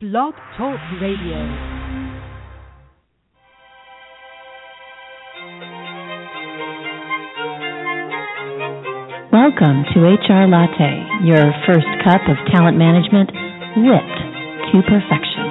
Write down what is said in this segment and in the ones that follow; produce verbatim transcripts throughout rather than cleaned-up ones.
Blog Talk Radio. Welcome to H R Latte, your first cup of talent management whipped to perfection.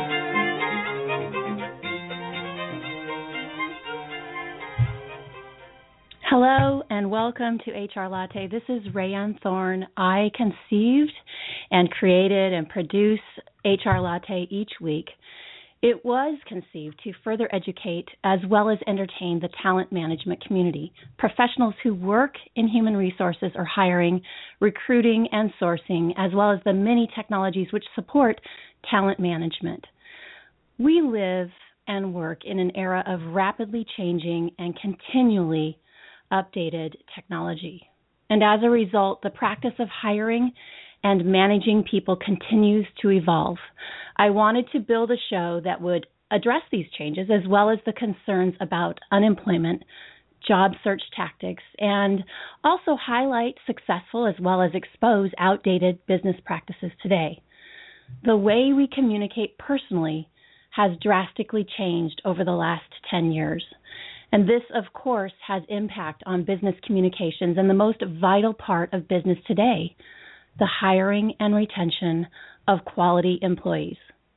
Hello and welcome to H R Latte. This is Rayanne Thorne. I conceived and created and produce H R Latte each week. It was conceived to further educate as well as entertain the talent management community, professionals who work in human resources or hiring, recruiting, and sourcing, as well as the many technologies which support talent management. We live and work in an era of rapidly changing and continually updated technology. And as a result, the practice of hiring and managing people continues to evolve. I wanted to build a show that would address these changes as well as the concerns about unemployment, job search tactics, and also highlight successful as well as expose outdated business practices today. The way we communicate personally has drastically changed over the last ten years. And this, of course, has impact on business communications and the most vital part of business today, the hiring and retention of quality employees.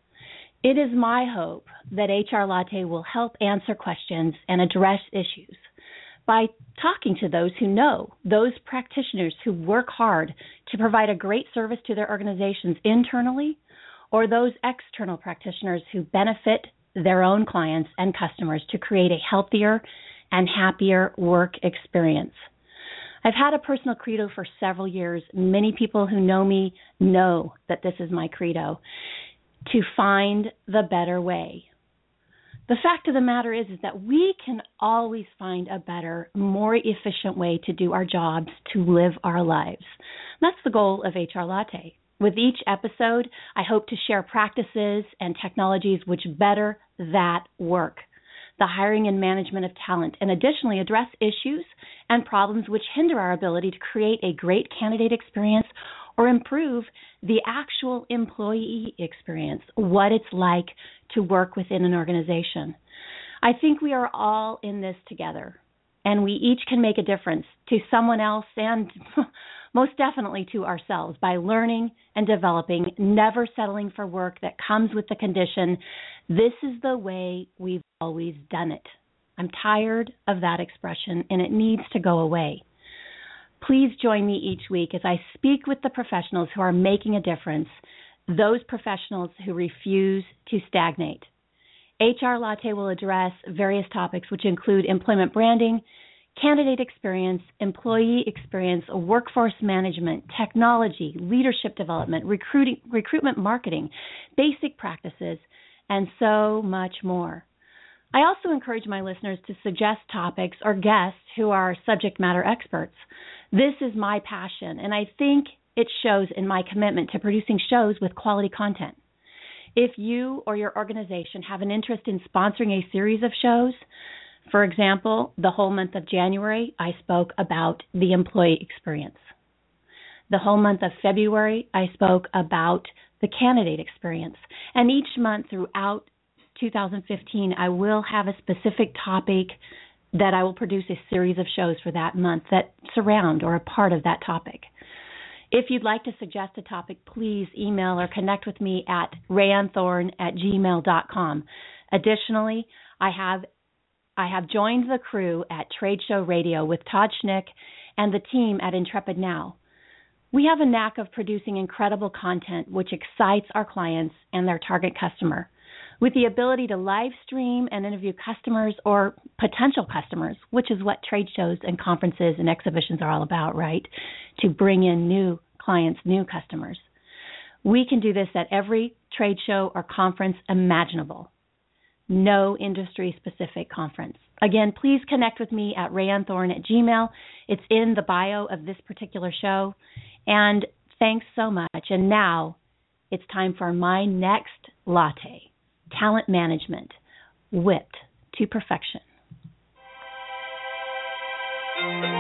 It is my hope that H R Latte will help answer questions and address issues by talking to those who know, those practitioners who work hard to provide a great service to their organizations internally, or those external practitioners who benefit their own clients and customers to create a healthier and happier work experience. I've had a personal credo for several years. Many people who know me know that this is my credo, to find the better way. The fact of the matter is, is that we can always find a better, more efficient way to do our jobs, to live our lives. That's the goal of H R Latte. With each episode, I hope to share practices and technologies which better that work, the hiring and management of talent, and additionally address issues and problems which hinder our ability to create a great candidate experience or improve the actual employee experience, what it's like to work within an organization. I think we are all in this together, and we each can make a difference to someone else and most definitely to ourselves by learning and developing, never settling for work that comes with the condition, this is the way we've always done it. I'm tired of that expression, and it needs to go away. Please join me each week as I speak with the professionals who are making a difference, those professionals who refuse to stagnate. H R Latte will address various topics which include employment branding, candidate experience, employee experience, workforce management, technology, leadership development, recruiting, recruitment marketing, basic practices, and so much more. I also encourage my listeners to suggest topics or guests who are subject matter experts. This is my passion, and I think it shows in my commitment to producing shows with quality content. If you or your organization have an interest in sponsoring a series of shows, for example, the whole month of January, I spoke about the employee experience. The whole month of February, I spoke about the candidate experience. And each month throughout two thousand fifteen, I will have a specific topic that I will produce a series of shows for that month that surround or are part of that topic. If you'd like to suggest a topic, please email or connect with me at rayanthorne at gmail dot com. Additionally, I have I have joined the crew at Trade Show Radio with Todd Schnick and the team at Intrepid Now. We have a knack of producing incredible content which excites our clients and their target customer, with the ability to live stream and interview customers or potential customers, which is what trade shows and conferences and exhibitions are all about, right? To bring in new clients, new customers. We can do this at every trade show or conference imaginable. No industry-specific conference. Again, please connect with me at rayanthorne at gmail. It's in the bio of this particular show. And thanks so much. And now it's time for my next latte, talent management, whipped to perfection.